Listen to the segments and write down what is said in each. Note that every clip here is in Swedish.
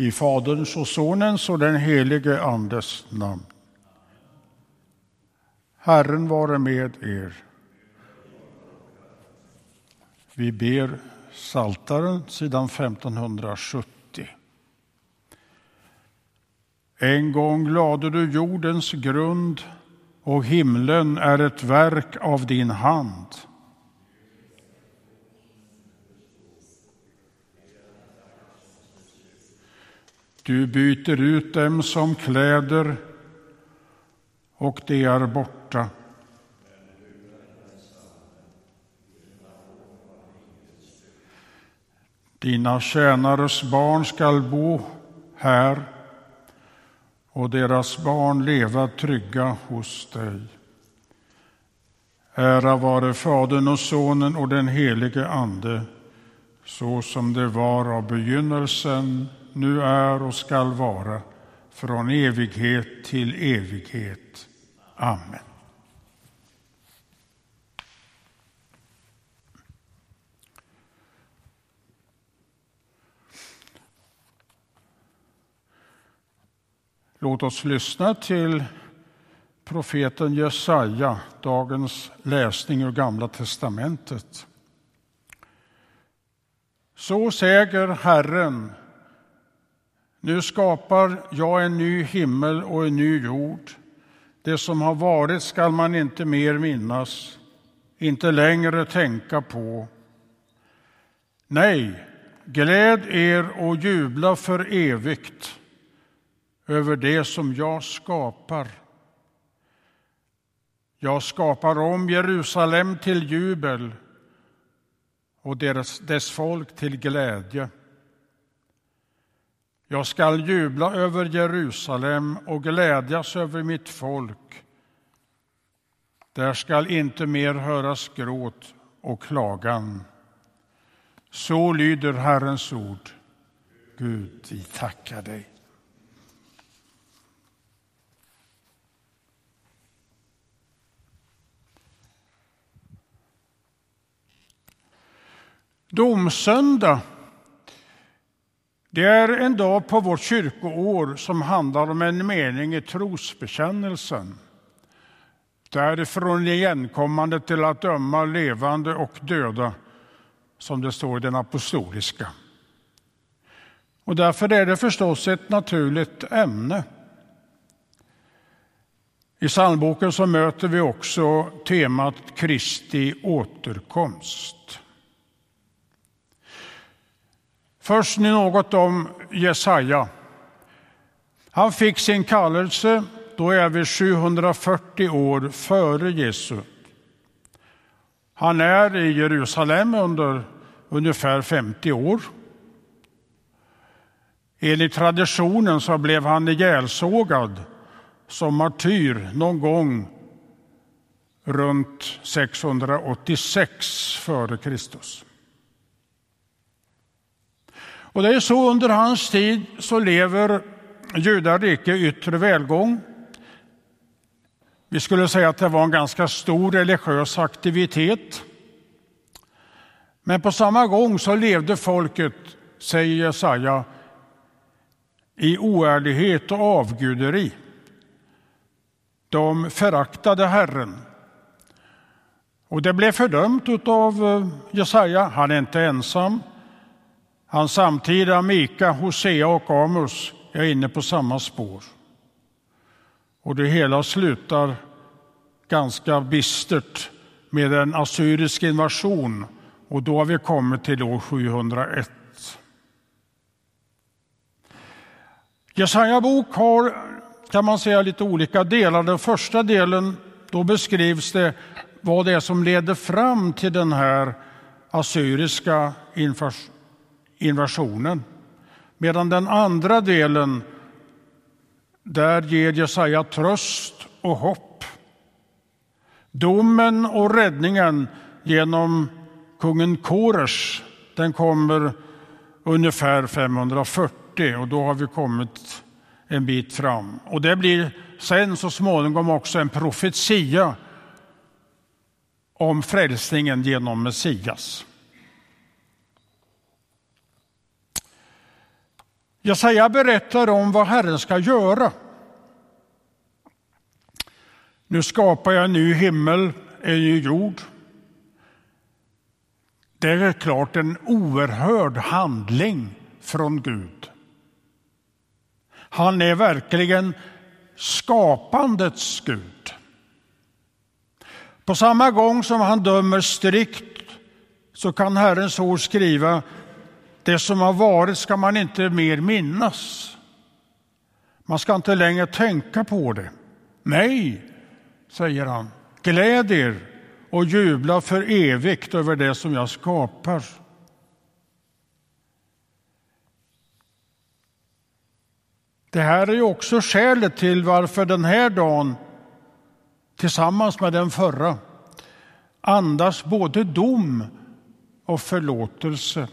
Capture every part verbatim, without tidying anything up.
I Faderns och Sonens och den helige Andes namn. Herren vare med er. Vi ber Psaltaren sidan femtonhundrasjuttio. En gång lade du jordens grund och himlen är ett verk av din hand. Du byter ut dem som kläder och de är borta. Dina tjänares barn skall bo här och deras barn leva trygga hos dig. Ära vare Fadern och Sonen och den helige Ande, så som det var av begynnelsen, nu är och skall vara, från evighet till evighet. Amen. Låt oss lyssna till profeten Jesaja, dagens läsning ur Gamla testamentet. Så säger Herren: nu skapar jag en ny himmel och en ny jord. Det som har varit skall man inte mer minnas, inte längre tänka på. Nej, gläd er och jubla för evigt över det som jag skapar. Jag skapar om Jerusalem till jubel och dess, dess folk till glädje. Jag skall jubla över Jerusalem och glädjas över mitt folk. Där skall inte mer höras gråt och klagan. Så lyder Herrens ord. Gud, vi tackar dig. Domsöndag, det är en dag på vårt kyrkoår som handlar om en mening i trosbekännelsen. Därifrån igenkommande till att döma levande och döda, som det står i den apostoliska. Och därför är det förstås ett naturligt ämne. I psalmboken så möter vi också temat Kristi återkomst. Först nu något om Jesaja. Han fick sin kallelse, då är vi sjuhundrafyrtio år före Jesu. Han är i Jerusalem under ungefär femtio år. Enligt traditionen så blev han ihjälsågad som martyr någon gång runt sexhundraåttiosex före Kristus. Och det är så under hans tid så lever judarike yttre välgång. Vi skulle säga att det var en ganska stor religiös aktivitet. Men på samma gång så levde folket, säger Jesaja, i oärlighet och avguderi. De föraktade Herren. Och det blev fördömt av Jesaja. Han är inte ensam. Hans samtida Mika, Hosea och Amos är inne på samma spår. Och det hela slutar ganska bistert med en assyrisk invasion. Och då har vi kommit till år sjuhundraett. Jesaja bok har, kan man säga, lite olika delar. Den första delen, då beskrivs det vad det är som leder fram till den här assyriska invasionen. Medan den andra delen, där ger Jesaja tröst och hopp. Domen och räddningen genom kungen Koresh, den kommer ungefär femhundrafyrtio, och då har vi kommit en bit fram. Och det blir sen så småningom också en profetia om frälsningen genom Messias. Jesaja berättar om vad Herren ska göra. Nu skapar jag en ny himmel, en ny jord. Det är klart en oerhörd handling från Gud. Han är verkligen skapandets Gud. På samma gång som han dömer strikt så kan Herrens ord skriva: det som har varit ska man inte mer minnas. Man ska inte längre tänka på det. Nej, säger han, gläd er och jubla för evigt över det som jag skapar. Det här är ju också skälet till varför den här dagen tillsammans med den förra andas både dom och förlåtelse.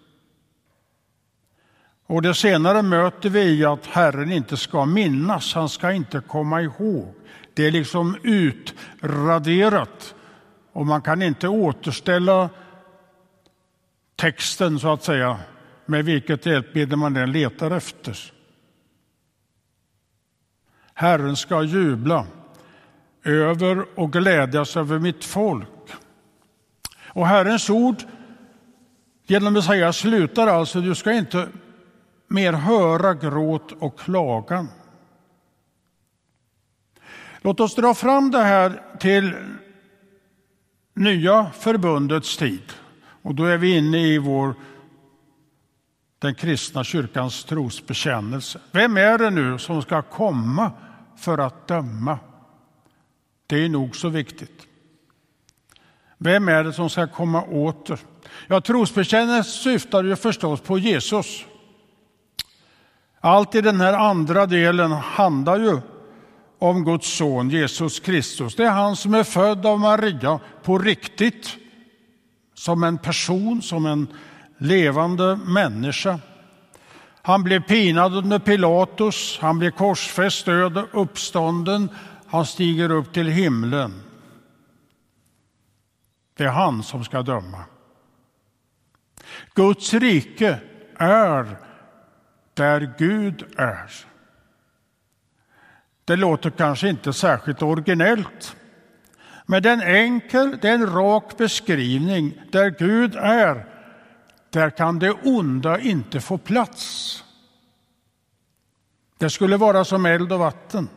Och det senare möter vi i att Herren inte ska minnas, han ska inte komma ihåg. Det är liksom utraderat och man kan inte återställa texten så att säga med vilket hjälpmedel man den letar efter. Herren ska jubla över och glädjas över mitt folk. Och Herrens ord genom att säga slutar alltså: du ska inte mer höra gråt och klagan. Låt oss dra fram det här till nya förbundets tid. Och då är vi inne i vår, den kristna kyrkans trosbekännelse. Vem är det nu som ska komma för att döma? Det är nog så viktigt. Vem är det som ska komma åter? Ja, trosbekännelsen syftar ju förstås på Jesus. Allt i den här andra delen handlar ju om Guds son Jesus Kristus. Det är han som är född av Maria på riktigt, som en person, som en levande människa. Han blev pinad under Pilatus, han blev korsfäst, död och uppstånden, han stiger upp till himlen. Det är han som ska döma. Guds rike är där Gud är. Det låter kanske inte särskilt originellt, men det är en enkel, det är en rak beskrivning. Där Gud är, där kan det onda inte få plats. Det skulle vara som eld och vatten.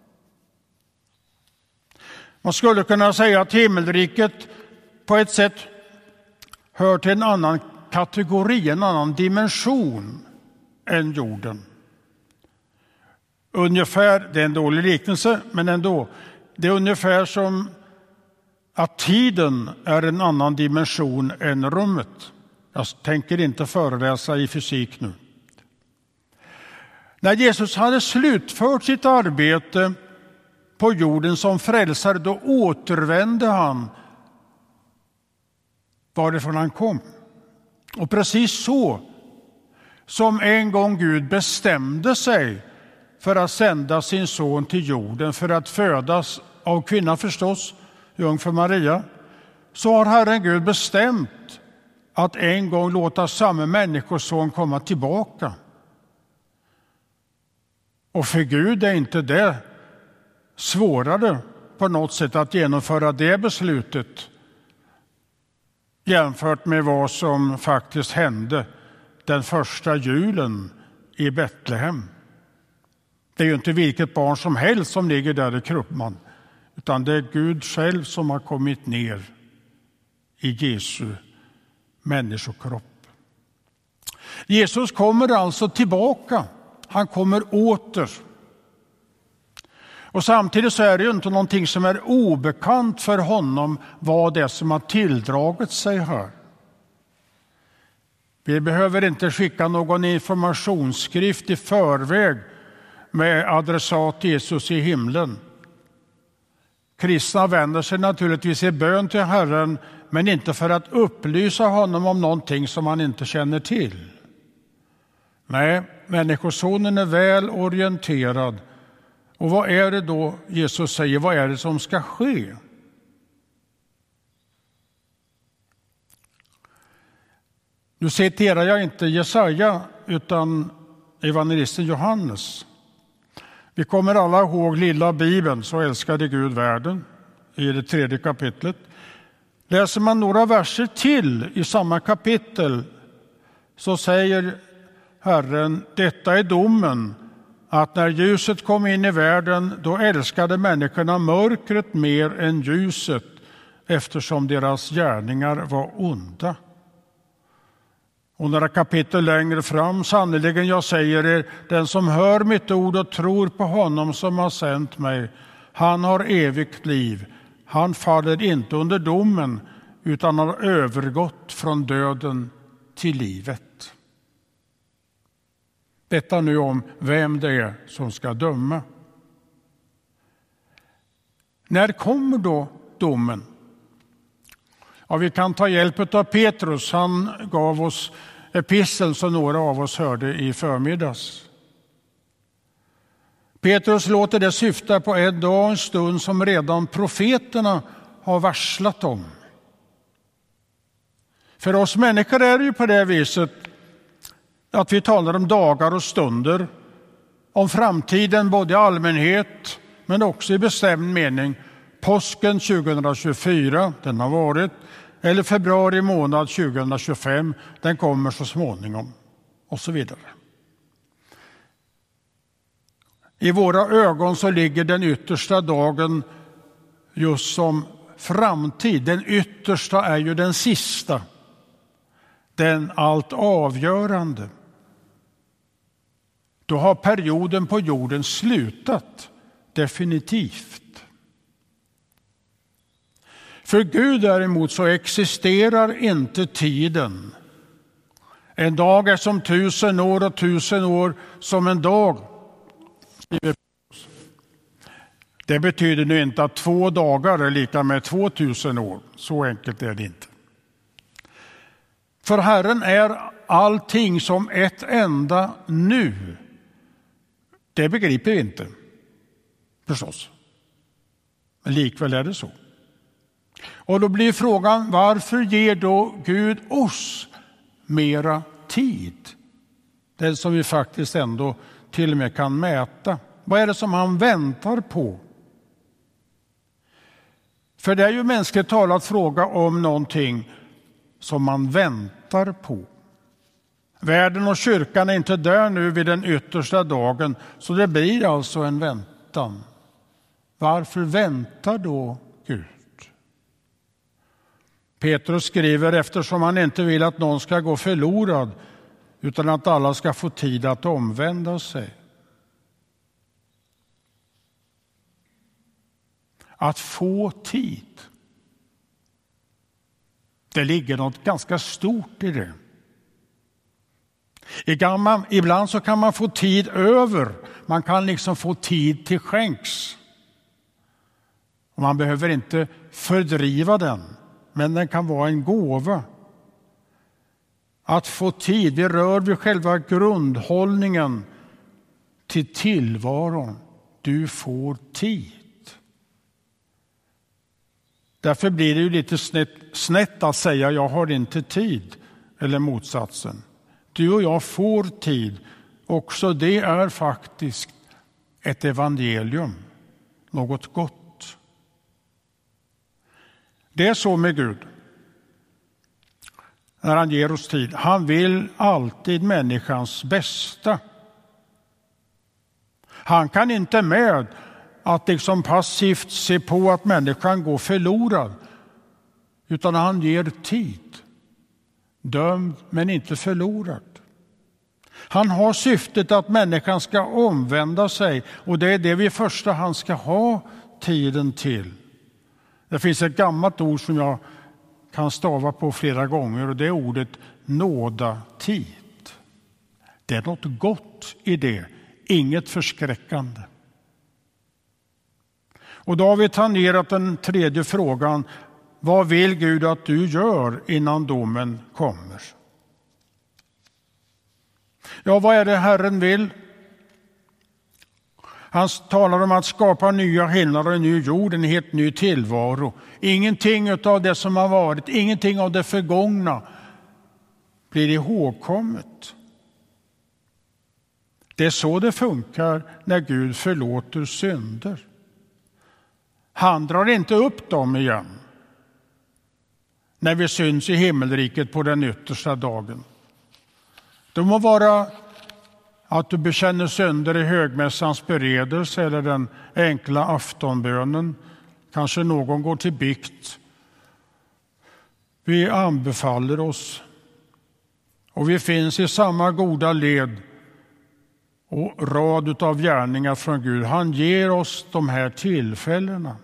Man skulle kunna säga att himmelriket på ett sätt hör till en annan kategori, en annan dimension än jorden. Ungefär, det är en dålig liknelse, men ändå. Det är ungefär som att tiden är en annan dimension än rummet. Jag tänker inte föreläsa i fysik nu. När Jesus hade slutfört sitt arbete på jorden som frälsare, då återvände han varifrån han kom. Och precis så som en gång Gud bestämde sig för att sända sin son till jorden för att födas av kvinna förstås, jungfru Maria, så har Herren Gud bestämt att en gång låta samma människoson komma tillbaka. Och för Gud är inte det svårare på något sätt att genomföra det beslutet jämfört med vad som faktiskt hände den första julen i Betlehem. Det är ju inte vilket barn som helst som ligger där i krubban, utan det är Gud själv som har kommit ner i Jesu människokropp. Jesus kommer alltså tillbaka. Han kommer åter. Och samtidigt så är det ju inte någonting som är obekant för honom vad det är som har tilldragit sig här. Vi behöver inte skicka någon informationsskrift i förväg med adressat Jesus i himlen. Kristna vänder sig naturligtvis i bön till Herren, men inte för att upplysa honom om någonting som han inte känner till. Nej, människosonen är väl orienterad. Och vad är det då Jesus säger? Vad är det som ska ske? Nu citerar jag inte Jesaja, utan evangelisten Johannes. Vi kommer alla ihåg lilla Bibeln, så älskade Gud världen, i det tredje kapitlet. Läser man några verser till i samma kapitel så säger Herren, detta är domen, att när ljuset kom in i världen, då älskade människorna mörkret mer än ljuset, eftersom deras gärningar var onda. Och några kapitel längre fram, sannerligen jag säger er, den som hör mitt ord och tror på honom som har sänt mig, han har evigt liv. Han faller inte under domen, utan har övergått från döden till livet. Detta nu om vem det är som ska döma. När kommer då domen? Ja, vi kan ta hjälp av Petrus. Han gav oss episteln som några av oss hörde i förmiddags. Petrus låter det syfta på en dag och en stund som redan profeterna har varslat om. För oss människor är det ju på det viset att vi talar om dagar och stunder, om framtiden både i allmänhet men också i bestämd mening. Påsken tjugohundratjugofyra, den har varit, eller februari månad tjugohundratjugofem, den kommer så småningom och så vidare. I våra ögon så ligger den yttersta dagen just som framtid. Den yttersta är ju den sista, den allt avgörande. Då har perioden på jorden slutat definitivt. För Gud däremot så existerar inte tiden. En dag är som tusen år och tusen år som en dag. Det betyder nu inte att två dagar är lika med tvåtusen år. Så enkelt är det inte. För Herren är allting som ett enda nu. Det begriper vi inte, förstås. Men likväl är det så. Och då blir frågan, varför ger då Gud oss mera tid? Den som vi faktiskt ändå till och med kan mäta. Vad är det som han väntar på? För det är ju mänskligt talat fråga om någonting som man väntar på. Världen och kyrkan är inte där nu vid den yttersta dagen, så det blir alltså en väntan. Varför väntar då Gud? Petrus skriver, eftersom han inte vill att någon ska gå förlorad, utan att alla ska få tid att omvända sig. Att få tid. Det ligger något ganska stort i det. Ibland så kan man få tid över. Man kan liksom få tid till skänks. Och man behöver inte fördriva den. Men den kan vara en gåva. Att få tid, det rör vid själva grundhållningen till tillvaron. Du får tid. Därför blir det ju lite snett, snett att säga jag har inte tid. Eller motsatsen. Du och jag får tid. Också det är faktiskt ett evangelium. Något gott. Det är så med Gud. När han ger oss tid. Han vill alltid människans bästa. Han kan inte med att liksom passivt se på att människan går förlorad. Utan han ger tid. Dömd men inte förlorad. Han har syftet att människan ska omvända sig. Och det är det vi i första hand ska ha tiden till. Det finns ett gammalt ord som jag kan stava på flera gånger. Och det är ordet nådatid. Det är något gott i det. Inget förskräckande. Och då har vi tangerat den tredje frågan. Vad vill Gud att du gör innan domen kommer? Ja, vad är det Herren vill? Han talar om att skapa nya himlar och en ny jord, en helt ny tillvaro. Ingenting av det som har varit, ingenting av det förgångna blir ihågkommet. Det är så det funkar när Gud förlåter synder. Han drar inte upp dem igen när vi syns i himmelriket på den yttersta dagen. Det må vara att du bekänner synder i högmässans beredelse eller den enkla aftonbönen. Kanske någon går till bikt. Vi anbefaller oss och vi finns i samma goda led och rad av gärningar från Gud. Han ger oss de här tillfällena.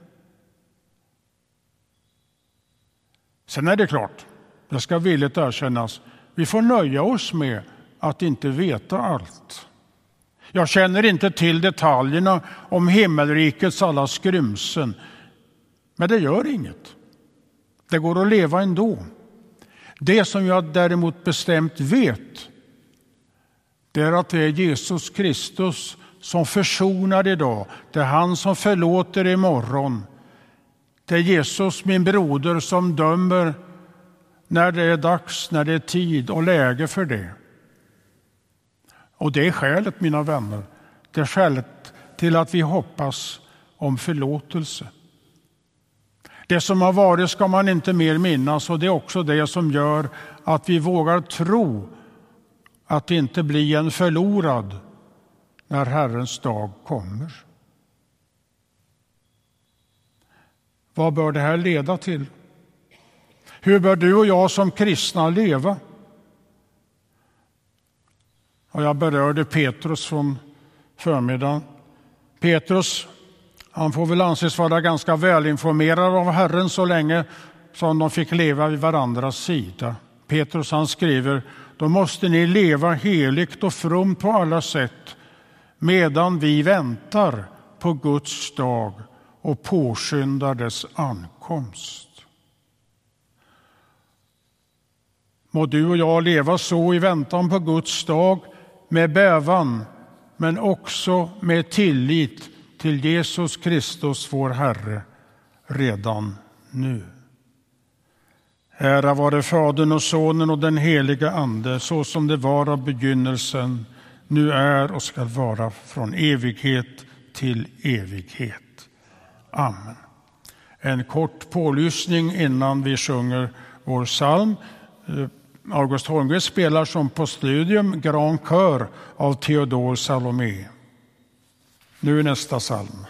Sen är det klart, det ska villigt erkännas, vi får nöja oss med att inte veta allt. Jag känner inte till detaljerna om himmelrikets alla skrymsen, men det gör inget. Det går att leva ändå. Det som jag däremot bestämt vet, det är att det är Jesus Kristus som försonar idag. Det är han som förlåter imorgon. Det är Jesus, min broder, som dömer när det är dags, när det är tid och läge för det. Och det är skälet, mina vänner. Det är skälet till att vi hoppas om förlåtelse. Det som har varit ska man inte mer minnas, och det är också det som gör att vi vågar tro att inte bli en förlorad när Herrens dag kommer. Vad bör det här leda till? Hur bör du och jag som kristna leva? Och jag berörde Petrus från förmiddagen. Petrus, han får väl anses vara ganska välinformerad av Herren så länge som de fick leva vid varandras sida. Petrus, han skriver: då måste ni leva heligt och frumt på alla sätt medan vi väntar på Guds dag och påskyndar dess ankomst. Må du och jag leva så i väntan på Guds dag med bävan, men också med tillit till Jesus Kristus, vår Herre, redan nu. Ära vare Fadern och Sonen och den heliga Ande, så som det var av begynnelsen, nu är och ska vara från evighet till evighet. Amen. En kort pålysning innan vi sjunger vår psalm. August Holmgren spelar som postludium Grand Chör av Theodor Salomé. Nu är nästa psalm.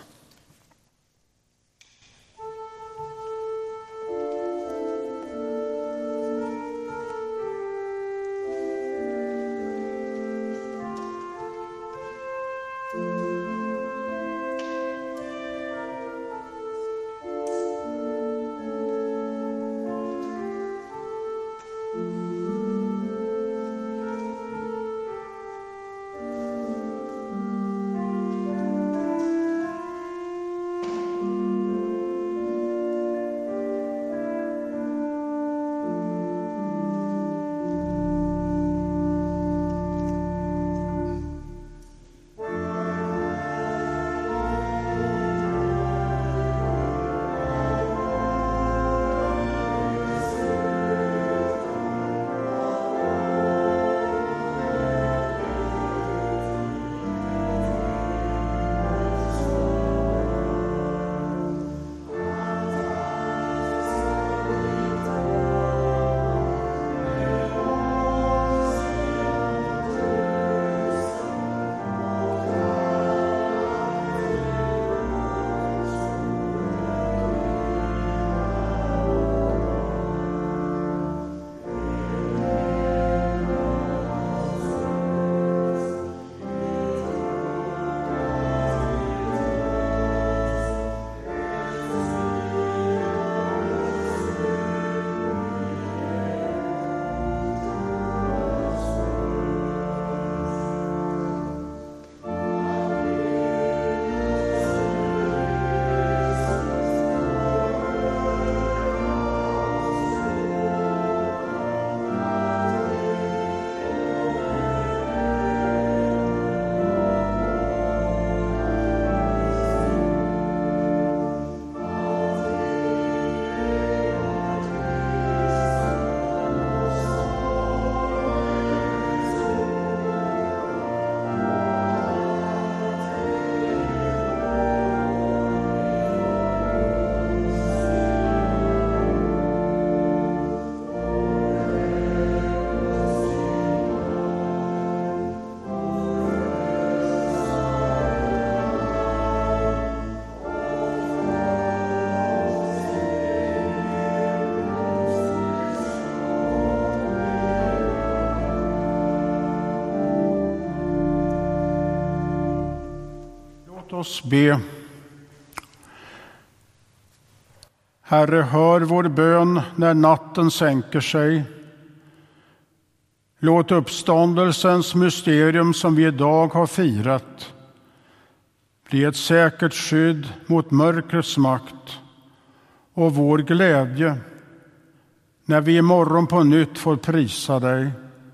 oss be. Herre, hör vår bön när natten sänker sig. Låt uppståndelsens mysterium som vi idag har firat bli ett säkert skydd mot mörkrets makt och vår glädje när vi imorgon på nytt får prisa dig.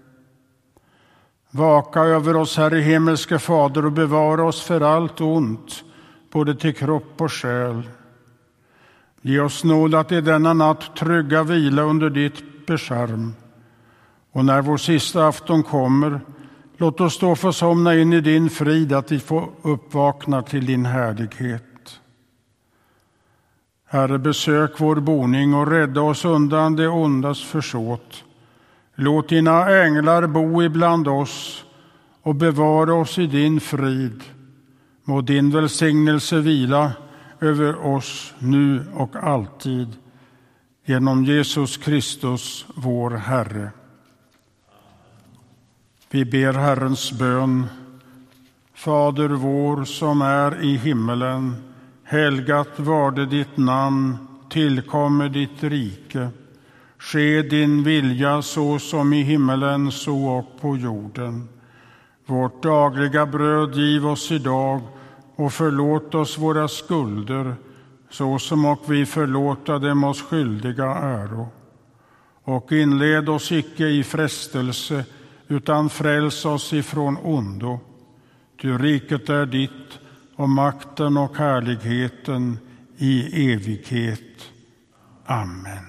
Vaka över oss, Herre himmelske Fader, och bevara oss för allt ont, både till kropp och själ. Ge oss nåd att i denna natt trygga vila under ditt beskärm. Och när vår sista afton kommer, låt oss då få somna in i din frid, att vi får uppvakna till din härlighet. Herre, besök vår boning och rädda oss undan det ondas försåt. Låt dina änglar bo ibland oss och bevara oss i din frid. Må din välsignelse vila över oss nu och alltid. Genom Jesus Kristus, vår Herre. Vi ber Herrens bön. Fader vår som är i himmelen, helgat varde ditt namn, tillkommer ditt rike. Ske din vilja så som i himmelen så och på jorden. Vårt dagliga bröd giv oss idag och förlåt oss våra skulder så som och vi förlåta dem oss skyldiga äro. Och inled oss icke i frestelse utan fräls oss ifrån ondo. Ty riket är ditt och makten och härligheten i evighet. Amen.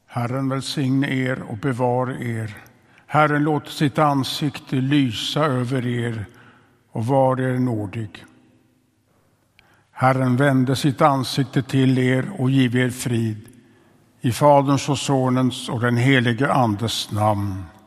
Herren välsigne er och bevare er. Herren låter sitt ansikte lysa över er och var er nådig. Herren vände sitt ansikte till er och giv er frid. I Faderns och Sonens och den helige Andes namn.